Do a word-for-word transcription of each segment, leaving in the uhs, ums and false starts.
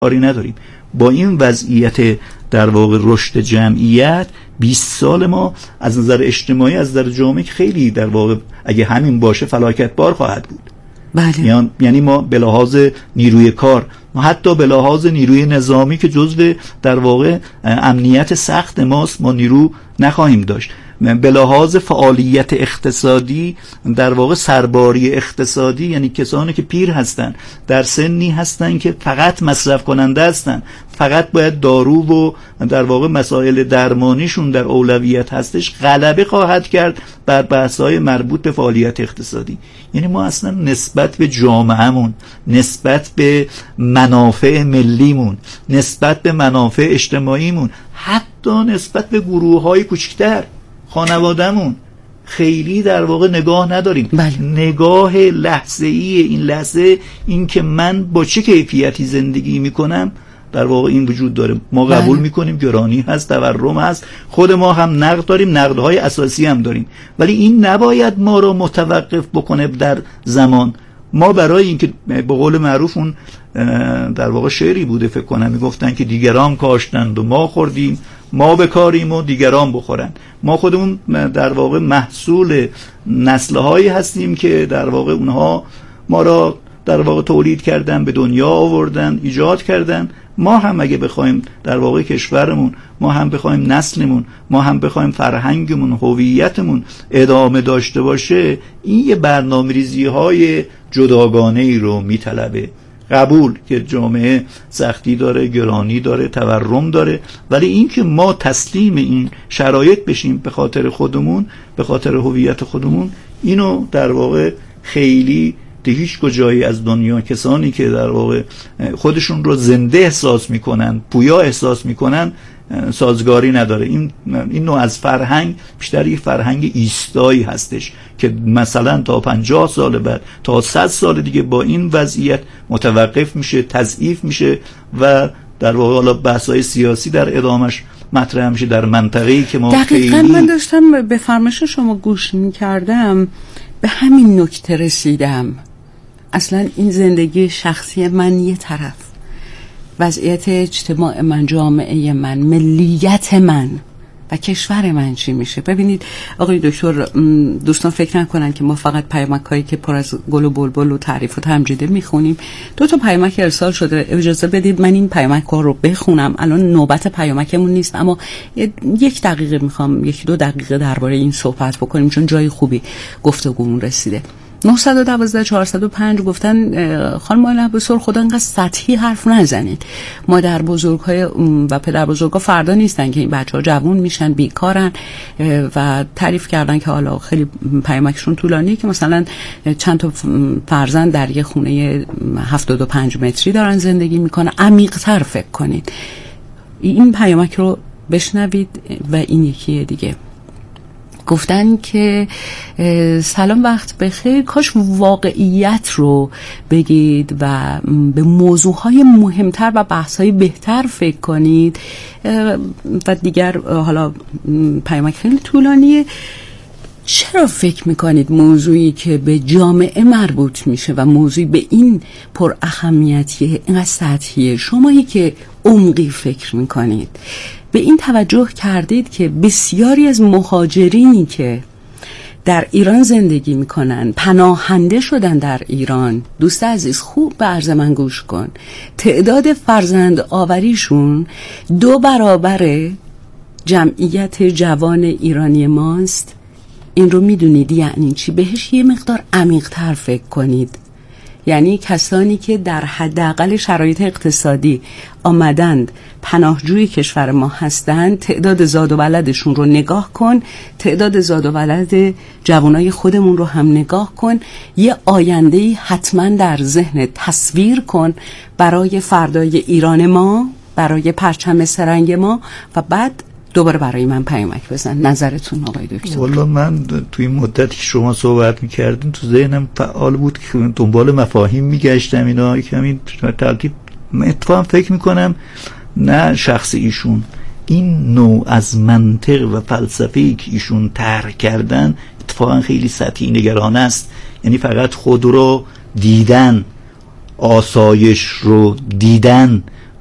کاری نداریم. با این وضعیت در واقع رشد جمعیت بیست سال ما از نظر اجتماعی، از نظر جامعه خیلی در واقع اگه همین باشه فلاکت بار خواهد بود. بله. یعنی ما به لحاظ نیروی کار، ما حتی به لحاظ نیروی نظامی که جزو در واقع امنیت سخت ماست، ما نیرو نخواهیم داشت. به لحاظ فعالیت اقتصادی در واقع سرباری اقتصادی، یعنی کسانی که پیر هستن، در سنی هستن که فقط مصرف کننده هستن، فقط باید دارو و در واقع مسائل درمانیشون در اولویت هستش، غلبه خواهد کرد بر بحث‌های مربوط به فعالیت اقتصادی. یعنی ما اصلا نسبت به جامعهمون، نسبت به منافع ملیمون، نسبت به منافع اجتماعیمون، حتی نسبت به گروه‌های کوچکتر، خانوادهمون، خیلی در واقع نگاه نداریم. بله. نگاه لحظه‌ای این لحظه، این که من با چه کیفیتی زندگی میکنم، در واقع این وجود داره. ما قبول میکنیم گرانی هست، تورم هست، خود ما هم نقد داریم، نقدهای اساسی هم داریم، ولی این نباید ما رو متوقف بکنه در زمان. ما برای اینکه به قول معروف اون در واقع شعری بوده فکر کنم، میگفتن که دیگران کاشتند و ما خوردیم، ما بکاریم و دیگران بخورن. ما خودمون در واقع محصول نسل‌هایی هستیم که در واقع اونها ما را در واقع تولید کردن، به دنیا آوردن، ایجاد کردن. ما هم اگه بخوایم در واقع کشورمون، ما هم بخوایم نسلمون، ما هم بخوایم فرهنگمون، هویتمون ادامه داشته باشه، این یه برنامه‌ریزی‌های جداگانه‌ای رو میطلبه. قبول که جامعه سختی داره، گرانی داره، تورم داره، ولی این که ما تسلیم این شرایط بشیم به خاطر خودمون، به خاطر هویت خودمون، اینو در واقع خیلی به هیچ کجایی از دنیا کسانی که در واقع خودشون رو زنده احساس میکنن، پویا احساس میکنن، سازگاری نداره. این این نوع از فرهنگ بیشتر یک فرهنگ ایستایی هستش که مثلا تا پنجاه سال بعد، تا صد سال دیگه با این وضعیت متوقف میشه، تضعیف میشه و در واقع حالا بحث‌های سیاسی در ادامش مطرح میشه در منطقه‌ای که ما دقیقاً خیلی من داشتم به فرمایش شما گوش میکردم، به همین نکته رسیدم. اصلا این زندگی شخصی من یه طرف، وضعیت اجتماع من، جامعه من، ملیت من و کشور من چی میشه. ببینید آقای دکتر، دوستان فکر نکنن که ما فقط پیامک‌هایی که پر از گل و بلبل و تعریف و تمجیده میخونیم. دو تا پیامک ارسال شده، اجازه بدید من این پیامک‌ها رو بخونم. الان نوبت پیامکمون نیست، اما یک دقیقه میخوام، یک دو دقیقه درباره این صحبت بکنیم چون جای خوبی گفتگومون رسیده. نه یک دو چهارصد و پنج گفتن خانم آیله عباس‌سر خدا انقدر سطحی حرف نزنید. مادر بزرگ‌های و پدر بزرگ‌ها فردا نیستن که این بچه‌ها جوان میشن، بیکارن و تعریف کردن که حالا خیلی پیامکشون طولانیه که مثلا چند تا فرزند در یه خونه هفتاد و پنج متری دارن زندگی میکنن. عمیق‌تر فکر کنید. این پیامک رو بشنوید و این یکی دیگه. گفتن که سلام وقت بخیر، کاش واقعیت رو بگید و به موضوعهای مهمتر و بحثهای بهتر فکر کنید. و دیگر حالا پیامک خیلی طولانیه. چرا فکر میکنید موضوعی که به جامعه مربوط میشه و موضوعی به این پر اهمیتیه اینقدر سطحیه؟ شمایی که عمقی فکر میکنید به این توجه کردید که بسیاری از مهاجرینی که در ایران زندگی میکنن، پناهنده شدن در ایران، دوست عزیز خوب به عرض من گوش کن، تعداد فرزند آوریشون دو برابر جمعیت جوان ایرانی ماست. این رو میدونید یعنی چی؟ بهش یه مقدار عمیق‌تر فکر کنید. یعنی کسانی که در حداقل شرایط اقتصادی آمدند پناهجوی کشور ما هستند، تعداد زاد و ولدشون رو نگاه کن، تعداد زاد و ولد جوانای خودمون رو هم نگاه کن، یه آینده‌ای حتما در ذهن تصویر کن برای فردای ایران ما، برای پرچم سرنگ ما و بعد دوباره برای من پیامک بزن. نظرتون آقای دکتر؟ والا من توی این مدتی که شما صحبت میکردین تو ذهنم فعال بود که دنبال مفاهیم میگشتم، اینا کمی ترتیب اتفاقا فکر میکنم نه شخص ایشون، این نوع از منطق و فلسفه‌ای که ایشون طرح کردن اتفاقا خیلی سطحی نگرانه است. یعنی فقط خود رو دیدن، آسایش رو دیدن،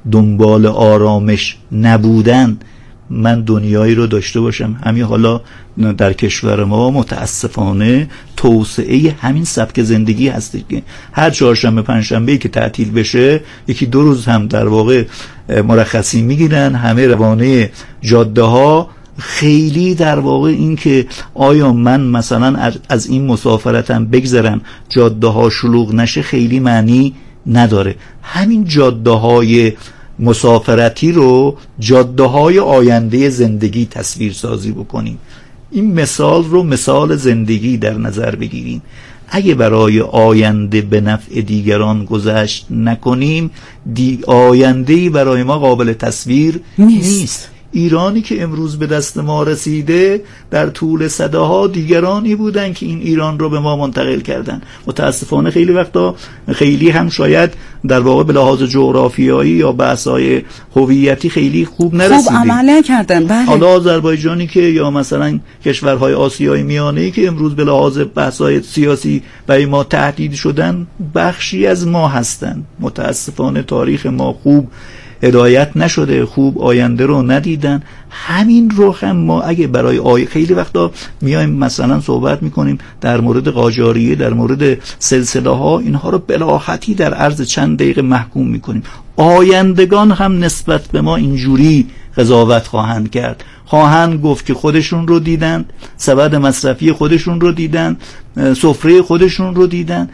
دنبال آرامش نبودن من دنیایی رو داشته باشم. همین حالا در کشور ما متاسفانه توسعه همین سبک زندگی هست که هر چهارشنبه پنجشنبه که تعطیل بشه یکی دو روز هم در واقع مرخصی میگیرن، همه روانه جاده ها. خیلی در واقع این که آیا من مثلا از این مسافرتم بگذرم جاده ها شلوغ نشه خیلی معنی نداره. همین جاده های مسافرتی رو جاده های آینده زندگی تصویر سازی بکنیم. این مثال رو مثال زندگی در نظر بگیریم. اگه برای آینده به نفع دیگران گذشت نکنیم دی آینده‌ای برای ما قابل تصویر نیست, نیست. ایرانی که امروز به دست ما رسیده در طول صداها دیگرانی بودن که این ایران رو به ما منتقل کردن. متاسفانه خیلی وقتا خیلی هم شاید در واقع به لحاظ جغرافیایی یا بحث‌های هویتی خیلی خوب نرسیدیم، خوب عمل کردن. بله. حالا آذربایجانی که یا مثلا کشورهای آسیای میانه‌ای که امروز به لحاظ بحث‌های سیاسی برای ما تهدید شدن بخشی از ما هستند. متاسفانه تاریخ ما خوب هدایت نشده، خوب آینده رو ندیدن. همین رو هم ما اگه برای آی... خیلی وقتا میایم مثلا صحبت میکنیم در مورد قاجاریه، در مورد سلسله ها، اینها رو بلاحتی در عرض چند دقیقه محکوم میکنیم. آیندگان هم نسبت به ما اینجوری قضاوت خواهند کرد، خواهند گفت که خودشون رو دیدن، سبد مصرفی خودشون رو دیدن، سفره خودشون رو دیدن.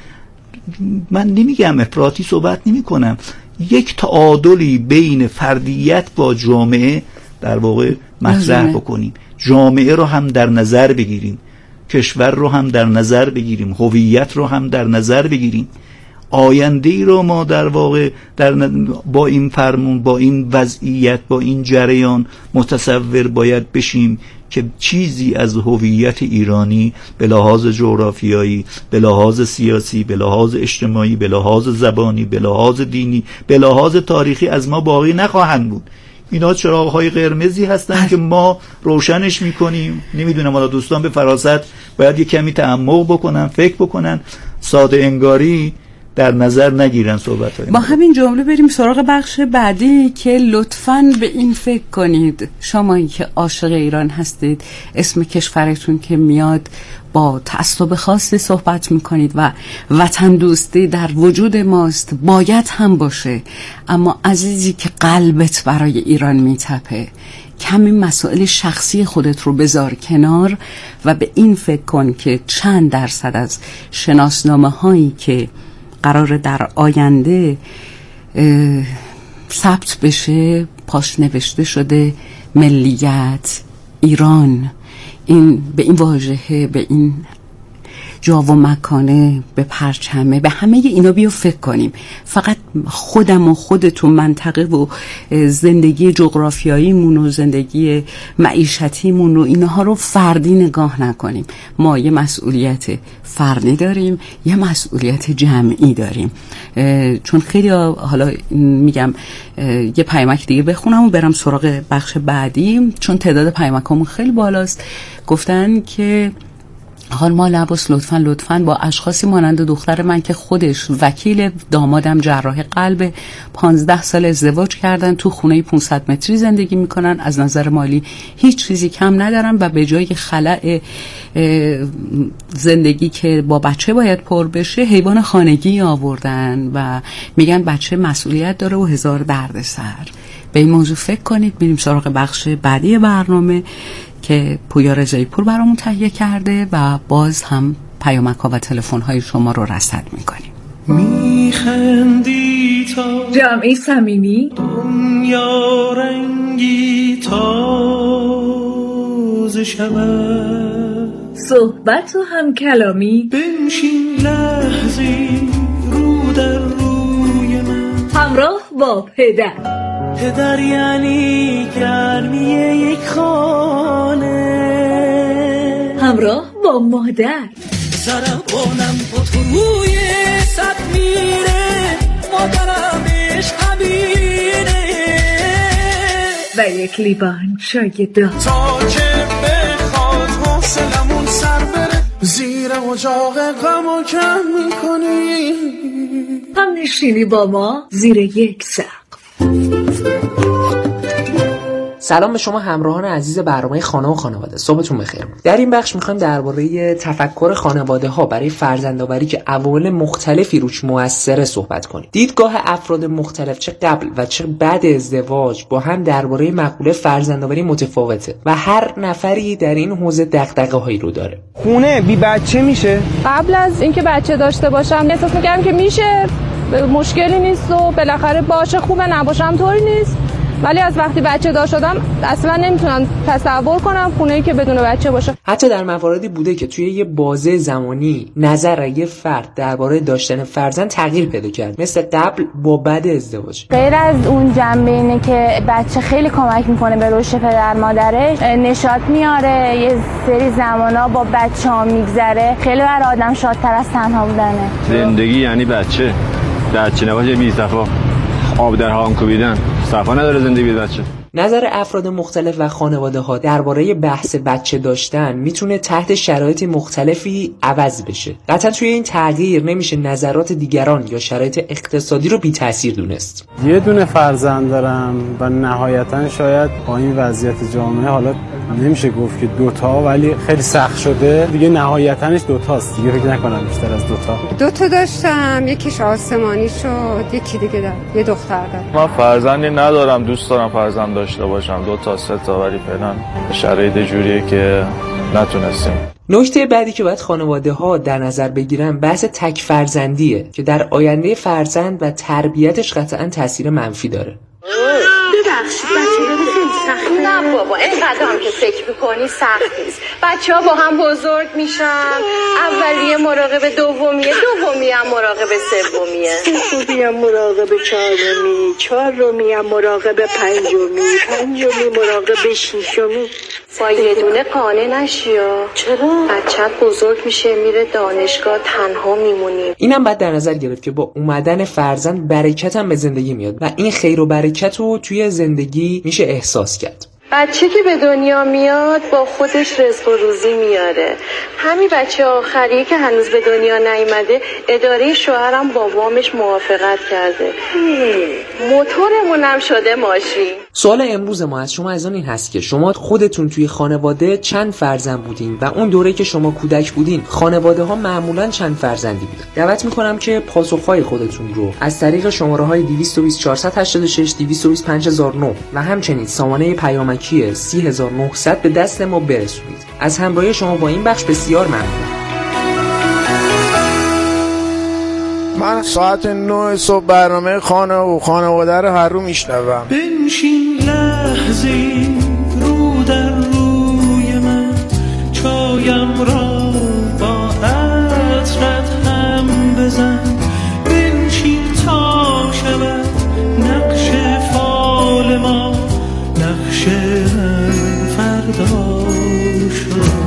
من نمیگم افراطی صحبت نمی کنم، یک تعادلی بین فردیت با جامعه در واقع مطرح بکنیم، جامعه رو هم در نظر بگیریم، کشور رو هم در نظر بگیریم، هویت رو هم در نظر بگیریم. آینده ای رو ما در واقع در با این فرمون، با این وضعیت، با این جریان متصور باید بشیم که چیزی از هویت ایرانی به لحاظ جغرافیایی، به لحاظ سیاسی، به لحاظ اجتماعی، به لحاظ زبانی، به لحاظ دینی، به لحاظ تاریخی از ما باقی نخواهند بود. اینا چراغ‌های قرمزی هستن که ما روشنش میکنیم. نمیدونم حالا دوستان به فراست باید یک کمی تعمق بکنن، فکر بکنن، ساده انگاری در نظر نگیرن صحبت های. با همین جمله بریم سراغ بخش بعدی که لطفاً به این فکر کنید، شمایی که عاشق ایران هستید، اسم کشورتون که میاد با تعصب خاصی صحبت میکنید و وطن دوستی در وجود ماست، باید هم باشه. اما عزیزی که قلبت برای ایران میتپه، کمی مسائل شخصی خودت رو بذار کنار و به این فکر کن که چند درصد از شناسنامه هایی که قرار در آینده ثبت بشه پاش نوشته شده ملیت، ایران. این به این واژه، به این جا و مکانه، به پرچمه، به همه اینا بیا فکر کنیم. فقط خودم و خودتون، منطقه و زندگی جغرافیاییمون و زندگی معیشتیمون و اینها رو فردی نگاه نکنیم. ما یه مسئولیت فردی داریم، یه مسئولیت جمعی داریم. چون خیلی حالا میگم یه پیامک دیگه بخونم و برم سراغ بخش بعدی، چون تعداد پیامکامون خیلی بالاست. گفتن که حال ما لباس لطفاً لطفاً با اشخاصی مانند دختر من که خودش وکیل، دامادم جراح قلب، پانزده سال ازدواج کردن، تو خونه پانصد متری زندگی میکنن، از نظر مالی هیچ چیزی کم ندارن و به جای خلأ زندگی که با بچه باید پر بشه حیوان خانگی آوردن و میگن بچه مسئولیت داره و هزار درد سر. به این موضوع فکر کنید. بریم سراغ بخش بعدی برنامه که پویا رضایی پور برامون تهیه کرده و باز هم پیامک ها و تلفن های شما رو رصد میکنیم. میخندی تا جمعی صمیمی، دنیا رنگی تازه شود، صحبت و هم کلامی، بنشین لحظی رو در روی من، همراه با پدر. پدر یعنی گرمی یک خانه، همراه با مادر. زربانم با تو روی سد میره، مادرم عشقمینه و یک لیوان چای داغ تا که بخواد حوصلمون سر بره، زیر اجاق غمو کم میکنی، هم نشینی با ما زیر یک سقف. سلام به شما همراهان عزیز برنامه خانه و خانواده. صبحتون بخیر. در این بخش می‌خوایم درباره تفکر خانواده‌ها برای فرزندآوری که عوامل مختلفی روش مؤثره صحبت کنیم. دیدگاه افراد مختلف چه قبل و چه بعد ازدواج با هم درباره مقوله فرزندآوری متفاوته و هر نفری در این حوزه دغدغه‌هایی رو داره. خونه بی بچه میشه؟ قبل از اینکه بچه داشته باشم احساس می‌کردم که میشه، مشکلی نیست و بالاخره باشه، خوبه، نباشم طوری نیست. ولی از وقتی بچه دار شدم اصلا نمیتونم تصور کنم خونه‌ای که بدون بچه باشه. حتی در مواردی بوده که توی یه بازه زمانی نظر یه فرد درباره داشتن فرزند تغییر پیدا کرد، مثل قبل با بعد ازدواج. غیر از اون جنبه اینه که بچه خیلی کمک میکنه به رشد پدر مادرش، نشاط میاره، یه سری زمانا با بچه‌ها میگذره، خیلی برای آدم شادتر از تنها بودنه. زندگی یعنی بچه، بچه نباشه بی صفا، آب در هام کوبیدن، صفا نداره زندگی بچه. نظر افراد مختلف و خانواده ها درباره بحث بچه داشتن میتونه تحت شرایط مختلفی عوض بشه. قطعا توی این تغییر نمیشه نظرات دیگران یا شرایط اقتصادی رو بی تأثیر دونست. یه دونه فرزند دارم و نهایتا شاید با این وضعیت جامعه حالا نمیشه گفت که دوتا، ولی خیلی سخت شده دیگه، نهایتاش دوتاست دیگه، فکر نکنم بیشتر از دوتا. دوتا داشتم، یکیش آسمانی شد، یکی دیگه دارم، یه دختر دارم. من فرزندی ندارم، دوست دارم فرزند داشته باشم، دو تا سه تا، ولی فعلا شرایط جوریه که نتونستیم. نکته بعدی که باید خانواده ها در نظر بگیرن بحث تک فرزندیه که در آینده فرزند و تربیتش قطعا تاثیر منفی داره. ببخشید بچه داره خیلی سخته. نه بابا اینقدر هم که فکر میکنی سخت نیست. بچه ها با هم بزرگ میشن، اولیه مراقب دومیه، دومی هم مراقب سومیه، سومی هم مراقب چهارمی، چهارمی هم مراقب پنجمی، پنجمی مراقب ششمی. با یه دونه قانع نشیا. چرا؟ بچت بزرگ میشه میره دانشگاه، تنها میمونی. اینم باید در نظر گرفت که با اومدن فرزند برکت هم به زندگی میاد و این خیر و برکت رو توی زندگی میشه احساس کرد. بچه که به دنیا میاد با خودش رزق و روزی میاره. همین بچه آخری که هنوز به دنیا نیامده اداره شوهرم با وامش موافقت کرده. موتورمونم شده ماشین. سوال امروز ما از شما از این هست که شما خودتون توی خانواده چند فرزند بودین و اون دوره که شما کودک بودین خانواده ها معمولا چند فرزندی بودن؟ دعوت میکنم که پاسخهای خودتون رو از طریق شماره های دویست و بیست چهارصد و هشتاد و شش دویست و بیست پنج هزار و نه و همچنین سامانه پیامکی سی هزار و نهصد به دست ما برسونید. از همراهی شما با این بخش بسیار ممنون. من ساعت نه صبح برنامه خانه و خانواده رو هر رو میشنوم. بنشین لحظی رو در روی من، چایم را با عطرت هم بزن، بنشین تا شود نقش فال ما، نقش فردا شد.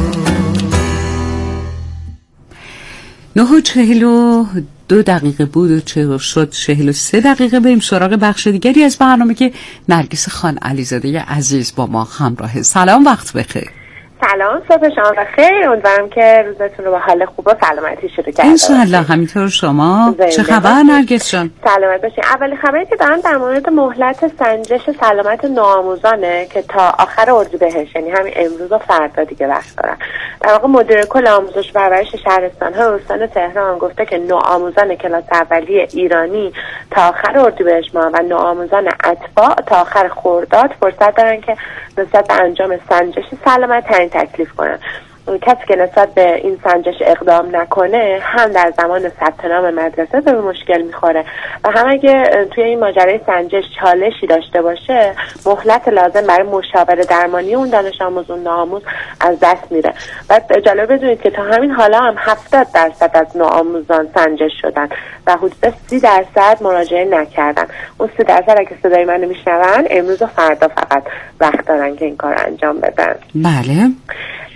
نه و چهل و دو دقیقه بود و چه شد چهل و سه دقیقه. بریم سراغ بخش دیگری از برنامه که نرگس خان علیزاده عزیز با ما همراهه. سلام، وقت بخیر. سلام، صبح شما بخیر. امیدوارم که روزتون رو با حال خوب و سلامتی شروع کرده باشید. انشالله همینطور. شما چه خبر نرگس جان؟ سلامت باشین. اولین خبری که دارم در مورد مهلت سنجش سلامت نوآموزانه که تا آخر اردیبهشت، یعنی همین امروز و فردا دیگه وقت دارن. در واقع مدیر کل آموزش و پرورش شهرستان‌ها استان تهران گفته که نوآموزان کلاس اولیه ایرانی تا آخر اردیبهشت ماه و نوآموزان اتباع تا آخر خرداد فرصت دارن که نسبت به انجام سنجش سلامت تعیین تکلیف کنن. کسی که نسبت به این سنجش اقدام نکنه هم در زمان ثبت نام مدرسه به مشکل میخوره و هم اگه توی این ماجرای سنجش چالشی داشته باشه مهلت لازم برای مشاوره درمانی اون دانش آموز اون نوآموز از دست میره. و جالب بدونید که تا همین حالا هم هفتاد درصد از نوآموزان سنجش شدن و حدود سی درصد مراجعه نکردن. اون سی درصد اگه صدای منو میشنون امروز و فردا فقط وقت دارن که این کار انجام بدن. بله.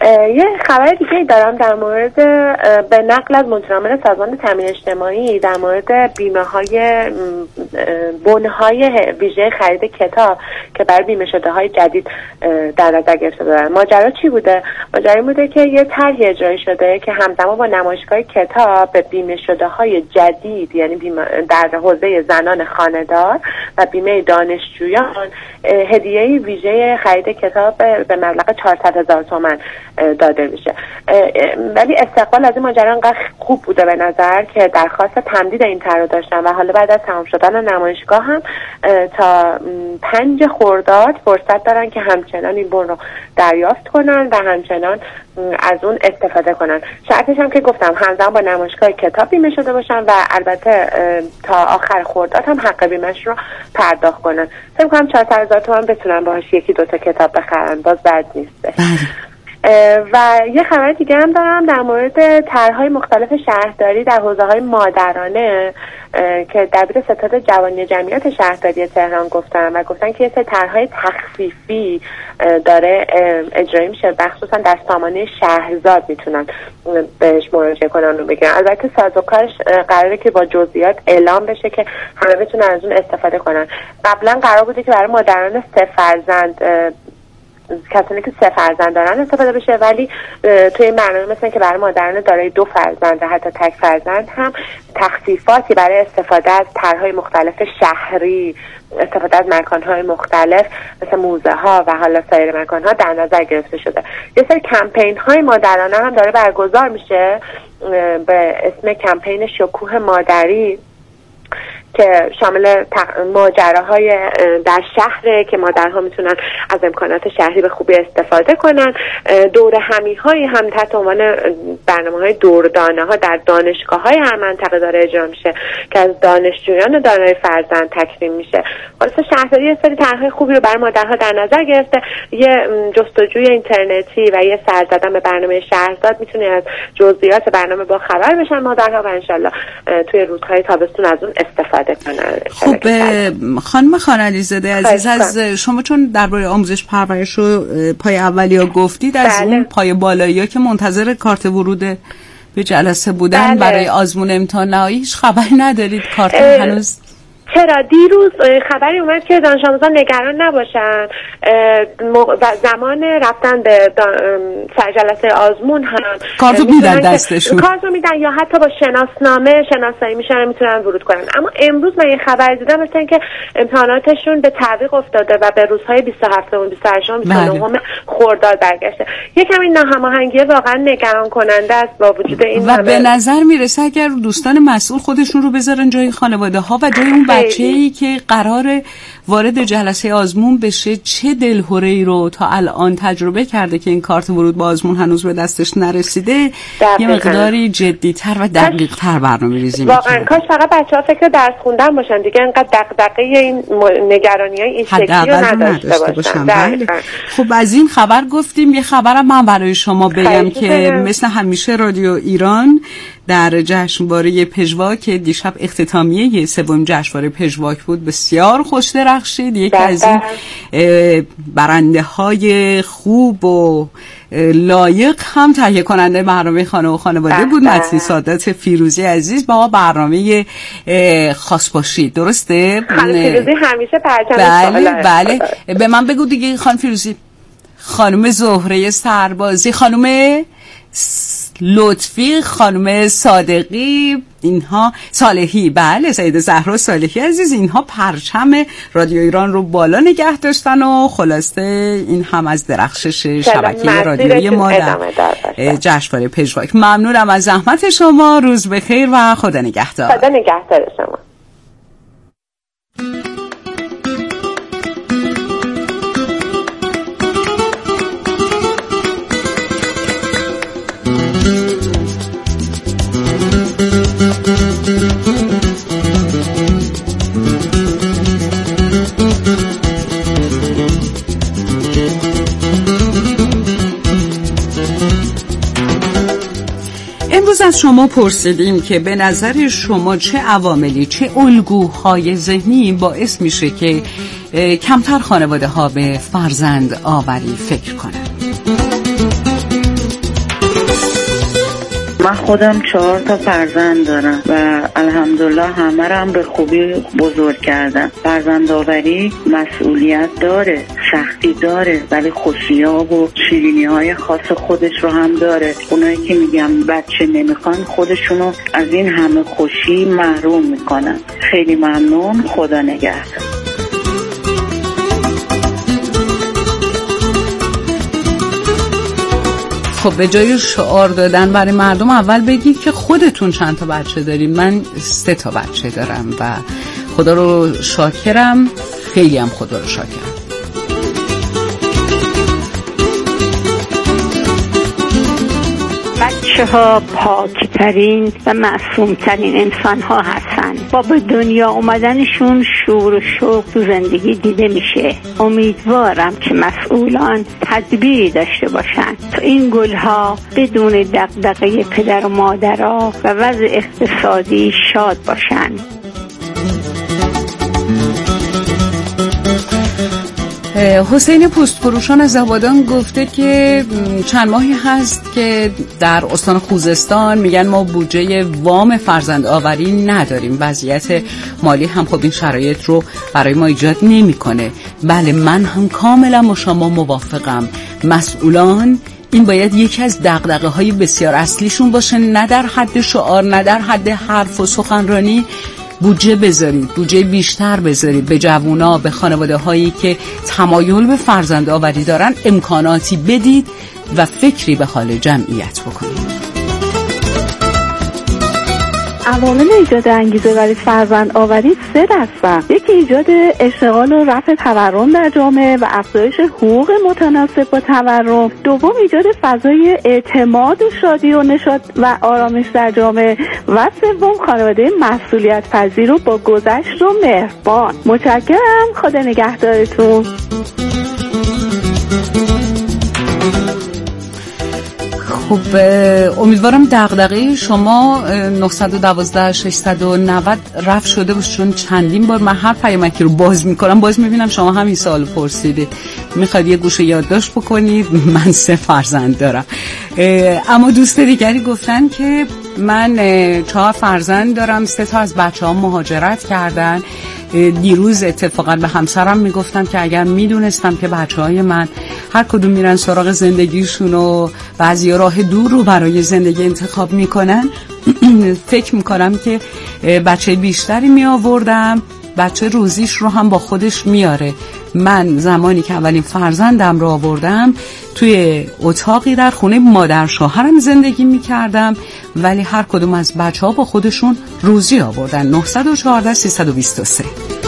یه خبر دیگه دارم در مورد به نقل از مدیرعامل سازمان تامین اجتماعی در مورد بیمه های بونه های ویژه خرید کتاب که برای بیمه شده های جدید در نظر گرفته دارن. ماجرا چی بوده؟ ماجرا بوده که یه طرحی اجرایی شده که همزمان با نمایشگاه کتاب به بیمه شده های جدید، یعنی بیمه در حوزه زنان خانه‌دار و بیمه دانشجویان، هدیه ویژه خرید کتاب به مبلغ چهارصد هزار تومان داده میشه. ولی استقبال از این ماجرا انقدر خوب بوده به نظر که درخواست تمدید این طرح داشتن و حالا بعد از تمام شدن نمایشگاه هم تا پنج خرداد فرصت دارن که همچنان این بون رو دریافت کنن و همچنان از اون استفاده کنن. شرطش هم که گفتم همزمان با نمایشگاه کتاب بیمه شده باشن و البته تا آخر خرداد هم حق بیمهش رو پرداخت کنن. فکر کنم چهارصد هزار تومان بتونن باهاش یکی دو تا کتاب بخرن، باز بد نیسته. و یه خبر دیگه هم دارم در مورد طرح‌های مختلف شهرداری در حوزه‌های مادرانه که دبیر ستاد جوانی جمعیت شهرداری تهران گفتن و گفتن که یه سری طرح‌های تخفیفی داره اجرایی میشه، مخصوصا در سامانه شهرزاد میتونن بهش مراجعه کنن و بگیرن. البته سازوکارش قراره که با جزئیات اعلام بشه که همه بتونن از اون استفاده کنن. قبلا قرار بوده که برای مادران سه فرزند کسانی که سه فرزند دارن استفاده بشه، ولی توی این برنامه مثلا که برای مادران دارای دو فرزند و حتی تک فرزند هم تخفیفاتی برای استفاده از طرح‌های مختلف شهری، استفاده از مکان‌های مختلف مثل موزه ها و حالا سایر مکان‌ها در نظر گرفته شده. یه سری کمپین‌های مادرانه هم داره برگزار میشه به اسم کمپین شکوه مادری که شامل ماجراهای در شهره که مادرها میتونن از امکانات شهری به خوبی استفاده کنن. دوره همی‌هایی هم تحت عنوان برنامه‌های دوردانه ها در دانشگاه‌های هر منطقه داره اجرا میشه که از دانشجویان دارای فرزند تکریم میشه. خلاص شهرداری یه سری طرح‌های خوبی رو برای مادرها در نظر گرفته. یه جستجوی اینترنتی و یه سر زدن به برنامه شهرزاد میتونه از جزئیات برنامه با خبر بشن مادرها و انشالله توی روزهای تابستون از اون استفاده. خب خانم خانعلی‌زاده عزیز، از شما چون درباره آموزش پرورش رو پای اولیا گفتید، از بله. اون پای بالایی‌ها که منتظر کارت ورود به جلسه بودن بله. برای آزمون امتحان نهایی هیچ خبری ندارید؟ کارت هنوز چرا دیروز خبری اومد که دانش آموزان نگران نباشن، زمان رفتن به سرجلسه آزمون هم کارتو میدن دستشون، کارتو میدن یا حتی با شناسنامه شناسایی میشن میتونن ورود کنن. اما امروز من یه خبر دیدم مثل اینکه امتحاناتشون به تعویق افتاده و به روزهای بیست و هفت و بیست و هشت و بیست و نه خرداد برگشته. یکم این ناهماهنگی واقعا نگران کننده است با وجود این. و به نظر میرسه اگر دوستان مسئول خودشون رو بذارن جای خانواده ها و جای اون بچه‌ای که قرار وارد جلسه آزمون بشه، چه دلهره‌ای رو تا الان تجربه کرده که این کارت ورود به آزمون هنوز به دستش نرسیده، یه مقداری جدی‌تر و دقیق‌تر برنامه‌ریزی می‌کنه. واقعا کاش فقط بچه‌ها فکر درس خوندن باشن دیگه، اینقدر دغدغه این نگرانی‌های این شکلی رو نداشته باشن. بله. خب از این خبر گفتیم، یه خبرم من برای شما بگم که مثل همیشه رادیو ایران در جشنواره پژواک که دیشب اختتامیه سوم جشنواره پژواک بود بسیار خوش درخشید. یکی از این برنده های خوب و لایق هم تهیه کننده برنامه خانه و خانواده بود، متین سادات فیروزی عزیز. با برنامه خاص باشید، درسته؟ خانم فیروزی همیشه پرچم بله بله. به من بگو دیگه خانم فیروزی. خانم زهره سربازی، خانم لطفی، خانم صادقی، اینها صالحی، بله سید زهرا صالحی عزیز، اینها پرچم رادیو ایران رو بالا نگه داشتن و خلاصه این هم از درخشش شبکه رادیویی ما در جشنواره پژواک. ممنونم از زحمت شما، روز بخیر و خدا نگهدار. خدا نگهدار شما. امروز از شما پرسیدیم که به نظر شما چه عواملی، چه الگوهای ذهنی باعث میشه که کمتر خانواده ها به فرزند آوری فکر کنند. من خودم چهار تا فرزند دارم و الحمدلله همه رو هم به خوبی بزرگ کردم. فرزندآوری مسئولیت داره، سختی داره، ولی خوشی‌ها و شیرینی‌های خاص خودش رو هم داره. اونایی که میگم بچه نمیخوان خودشونو از این همه خوشی محروم میکنن. خیلی ممنون، خدا نگهدار. خب به جای شعار دادن برای مردم اول بگید که خودتون چند تا بچه داریم. من سه تا بچه دارم و خدا رو شاکرم، خیلی هم خدا رو شاکرم. بچه ها پاکترین و معصومترین انسان ها هستن. با به دنیا اومدنشون شعور و شوق تو زندگی دیده میشه. امیدوارم که مسئولان تدبیری داشته باشن تا این گل ها بدون دغدغه پدر و مادرها و وضع اقتصادی شاد باشن. حسین پوستفروشان از آبادان گفته که چند ماهی هست که در استان خوزستان میگن ما بودجه وام فرزند آوری نداریم. وضعیت مالی هم خب این شرایط رو برای ما ایجاد نمیکنه. بله، من هم کاملا با شما موافقم. مسئولان این باید یکی از دغدغه‌های بسیار اصلیشون باشه، نه در حد شعار، نه در حد حرف و سخنرانی. بودجه بذارید، بودجه بیشتر بذارید به جوونا، به خانواده هایی که تمایل به فرزند آوری دارن امکاناتی بدید و فکری به حال جمعیت بکنید. عوامل ایجاد انگیزه برای فرزند آوری سه دستند. یکی ایجاد اشتغال و رفع تورم در جامعه و افزایش حقوق متناسب با تورم. دوم ایجاد فضای اعتماد و شادی و نشاط و آرامش در جامعه. و سوم خانواده مسئولیت پذیر و با گذشت و مهربان. متشکرم، خدا نگهدارتون. خب امیدوارم دغدغه شما نه یک دو شش نه صفر رفع شده باشه، چون چندین بار من هر پیامکی رو باز میکنم باز میبینم شما همین سوال پرسیدید. میخواد یه گوشه یادداشت بکنید، من سه فرزند دارم. اما دوست دیگری گفتن که من چهار فرزند دارم، سه تا از بچه ها مهاجرت کردن. دیروز اتفاقا به همسرم میگفتم که اگر میدونستم که بچه های من هر کدوم میرن سراغ زندگیشون و بعضی راه دور رو برای زندگی انتخاب میکنن فکر میکنم که بچه بیشتری می آوردم، بچه روزیش رو هم با خودش میاره. من زمانی که اولین فرزندم رو آوردم توی اتاقی در خونه مادر شوهرم زندگی میکردم، ولی هر کدوم از بچه ها با خودشون روزی آوردن. نه یک چهار سه دو سه.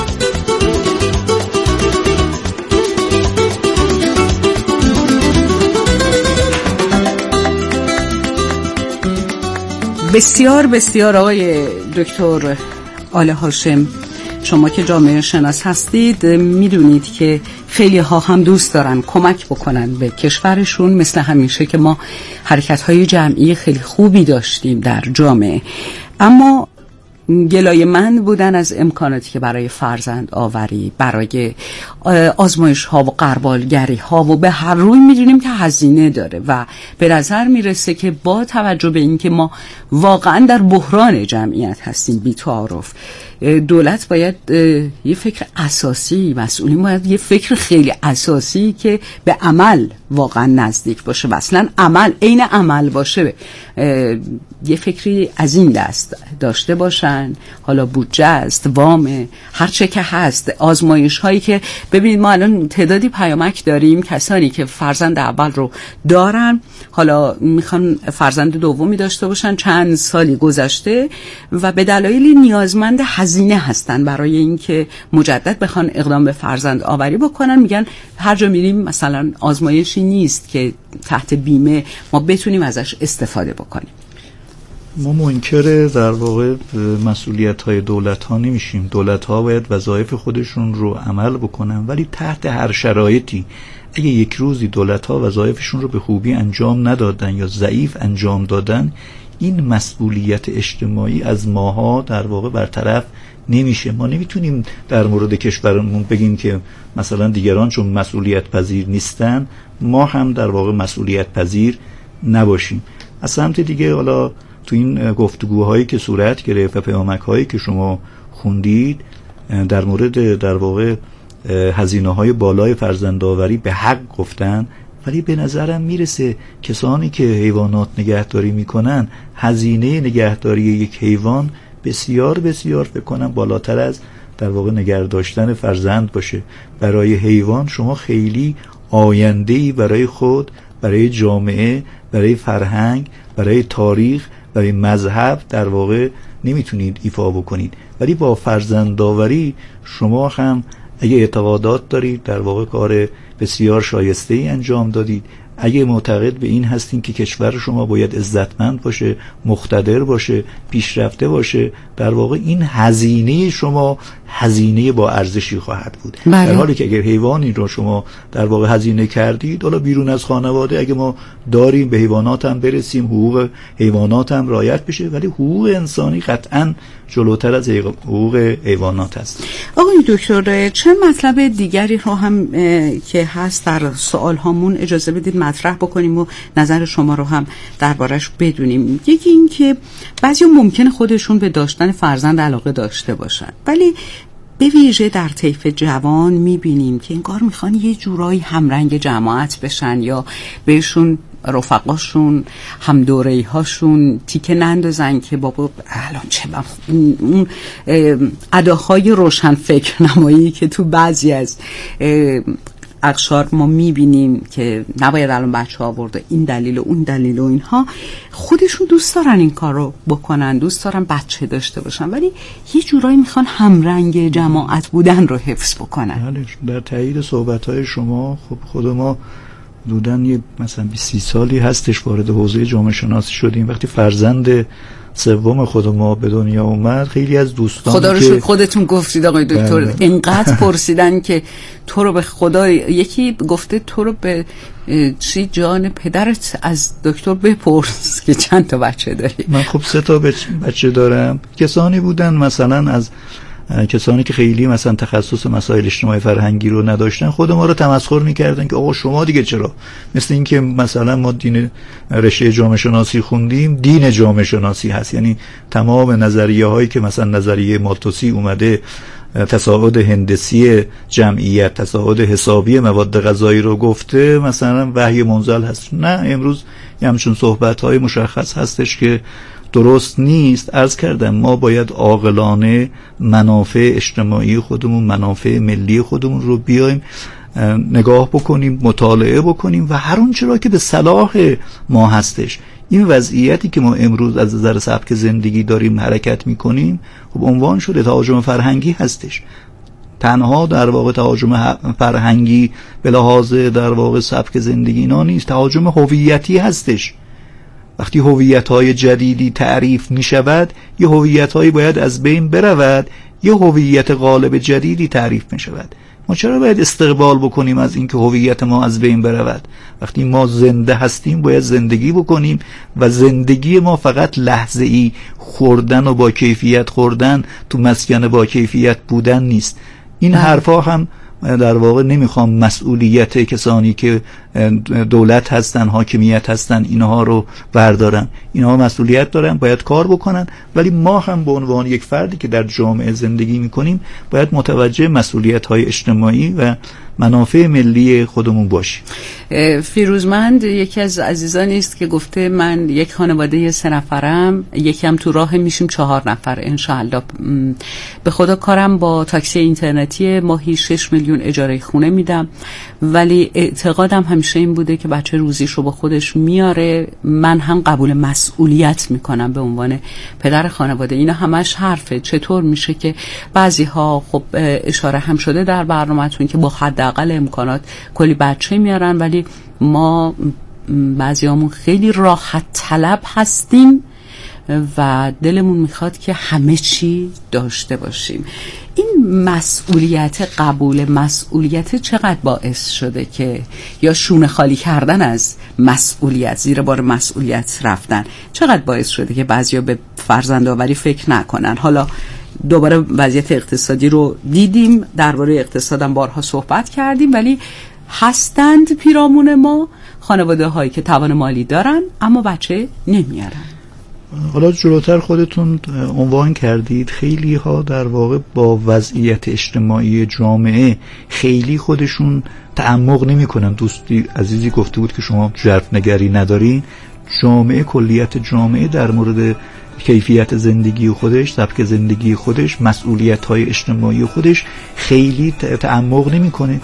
بسیار بسیار آقای دکتر آل هاشم، شما که جامعه شناس هستید میدونید که خیلی ها هم دوست دارن کمک بکنن به کشورشون، مثل همیشه که ما حرکت‌های جمعی خیلی خوبی داشتیم در جامعه، اما گلای من بودن از امکاناتی که برای فرزند آوری، برای آزمایش ها و غربالگری ها و به هر روی میدونیم که هزینه داره و به نظر میرسه که با توجه به این که ما واقعا در بحران جمعیت هستیم بی تعارف، دولت باید یه فکر اساسی، مسئولین باید یه فکر خیلی اساسی که به عمل واقعا نزدیک باشه و اصلا عمل عین عمل باشه، یه فکری از این دست داشته باشن. حالا بودجه است، وام، هر چه که هست، آزمایش هایی که ببینید ما الان تعدادی پیامک داریم، کسانی که فرزند اول رو دارن حالا میخوان فرزند دومی داشته باشن، چند سالی گذشته و به دلایلی نیازمند هزینه هستن برای اینکه مجدد بخوان اقدام به فرزند آوری بکنن، میگن هر جا میریم مثلا آزمایشی نیست که تحت بیمه ما بتونیم ازش استفاده بکنیم. ما منکر در واقع مسئولیت های دولت ها نمیشیم. دولت ها باید وظایف خودشون رو عمل بکنن، ولی تحت هر شرایطی. اگه یک روزی دولت ها وظایفشون رو به خوبی انجام ندادن یا ضعیف انجام دادن، این مسئولیت اجتماعی از ماها در واقع برطرف نمیشه. ما نمیتونیم در مورد کشورمون بگیم که مثلا دیگران چون مسئولیت پذیر نیستن ما هم در واقع مسئولیت پذیر نباشیم. از سمت دیگه حالا تو این گفتگوهایی که صورت گرفت و پیامک‌هایی که شما خوندید در مورد در واقع هزینه‌های بالای فرزندآوری به حق گفتن، ولی به نظرم میرسه کسانی که حیوانات نگهداری میکنن هزینه نگهداری یک حیوان بسیار بسیار فکر کنم بالاتر از در واقع نگه داشتن فرزند باشه. برای حیوان شما خیلی آینده‌ای برای خود، برای جامعه، برای فرهنگ، برای تاریخ، برای مذهب در واقع نمیتونید ایفا بکنید. ولی با فرزندآوری شما هم اگه اعتقادات دارید در واقع کار بسیار شایسته‌ای انجام دادید. اگه معتقد به این هستین که کشور شما باید عزتمند باشه، مقتدر باشه، پیشرفته باشه، در واقع این هزینه شما هزینه با ارزشی خواهد بود. بله. در حالی که اگر حیوانی رو شما در واقع هزینه کردید، حالا بیرون از خانواده اگه ما داریم به حیوانات هم برسیم، حقوق حیوانات هم رعایت بشه، ولی حقوق انسانی قطعاً جلوتر از حقوق حیوانات هست. آقای دکتر، چه مطلب دیگری رو هم که هست در سوال هامون اجازه بدید مطرح بکنیم و نظر شما رو هم دربارش بدونیم. یکی این که بعضی ممکنه خودشون به داشتن فرزند علاقه داشته باشن، ولی به ویژه در طیف جوان میبینیم که انگار میخوان یه جورایی همرنگ جماعت بشن یا بهشون رفقاشون هم دوره‌ای هاشون تیکه نندازن که بابا الان چه بخ... اون اداهای روشن فکر نمایی که تو بعضی از اقشار ما میبینیم که نباید الان بچه ها آورده این دلیل و اون دلیل و اینها، خودشون دوست دارن این کار رو بکنن، دوست دارن بچه داشته باشن، ولی یه جورایی میخوان همرنگ جماعت بودن رو حفظ بکنن. در تایید صحبت‌های شما، خب خود ما حدوداً یه مثلا بیست سالی هستش وارد حوزه جامعه شناسی شدیم. وقتی فرزند سوم خود ما به دنیا اومد، خیلی از دوستان خدا رو شکر خودتون گفتید آقای دکتر، اینقدر پرسیدن که تو رو به خدا، یکی گفته تو رو به چی جان پدرت از دکتر بپرس که چند تا بچه داری. من خب سه تا بچه دارم. کسانی بودن مثلا از کسانی که خیلی مثلا تخصص مسائل اجتماعی فرهنگی رو نداشتن، خود ما رو تمسخر میکردن که آقا شما دیگه چرا، مثل این که مثلا ما دین رشته جامعه شناسی خوندیم، دین جامعه شناسی هست، یعنی تمام نظریه هایی که مثلا نظریه مالتوسی اومده تصاعد هندسی جمعیت، تصاعد حسابی مواد غذایی رو گفته مثلا وحی منزل هست. نه، امروز یه همچون صحبت های مشخص هستش که درست نیست. عرض کردم ما باید عاقلانه منافع اجتماعی خودمون، منافع ملی خودمون رو بیایم نگاه بکنیم، مطالعه بکنیم و هر اون چرا که به صلاح ما هستش. این وضعیتی که ما امروز از نظر سبک زندگی داریم حرکت میکنیم، خب عنوان شده تهاجم فرهنگی هستش. تنها در واقع تهاجم فرهنگی به لحاظ در واقع سبک زندگی اینا نیست، تهاجم هویتی هستش. وقتی هویت‌های جدیدی تعریف می شود، یه هویت‌هایی باید از بین برود، یه هویت غالب جدیدی تعریف می شود. ما چرا باید استقبال بکنیم از اینکه هویت ما از بین برود؟ وقتی ما زنده هستیم باید زندگی بکنیم و زندگی ما فقط لحظه‌ای خوردن و با کیفیت خوردن تو مسکن با کیفیت بودن نیست. این حرفا هم در واقع نمیخوام مسئولیت کسانی که دولت هستن، حاکمیت هستن، اینها رو بردارن. اینها مسئولیت دارن، باید کار بکنن، ولی ما هم به عنوان یک فردی که در جامعه زندگی میکنیم باید متوجه مسئولیت های اجتماعی و منافع ملی خودمون باشیم. فیروزمند یکی از عزیزانی است که گفته من یک خانواده سه نفرم، یکم تو راه میشیم چهار نفر انشاءالله. به خدا کارم با تاکسی اینترنتی، ماهی شش میلیون اجاره خونه میدم، ولی اعتقادم همیشه این بوده که بچه روزیش رو با خودش میاره، من هم قبول مسئولیت میکنم به عنوان پدر خانواده. اینا همش حرفه. چطور میشه که بعضی ها، خب اشاره هم شده در برنامه‌تون که با حداقل امکانات کلی بچه میارن، ولی ما بعضیامون خیلی راحت طلب هستیم و دلمون میخواد که همه چی داشته باشیم. این مسئولیت، قبول مسئولیت چقدر باعث شده که یا شونه خالی کردن از مسئولیت، زیر بار مسئولیت رفتن، چقدر باعث شده که بعضیا به فرزندآوری فکر نکنن؟ حالا دوباره وضعیت اقتصادی رو دیدیم، درباره اقتصادم بارها صحبت کردیم، ولی هستند پیرامون ما، خانواده هایی که توان مالی دارن اما بچه نمیارن. حالا جلوتر خودتون عنوان کردید خیلی ها در واقع با وضعیت اجتماعی جامعه خیلی خودشون تعمق نمی کنن. دوستی عزیزی گفته بود که شما ژرف نگری ندارین. جامعه، کلیت جامعه در مورد کیفیت زندگی خودش، سبک زندگی خودش، مسئولیت های اجتماعی خودش خیلی تعمق نمی کنه.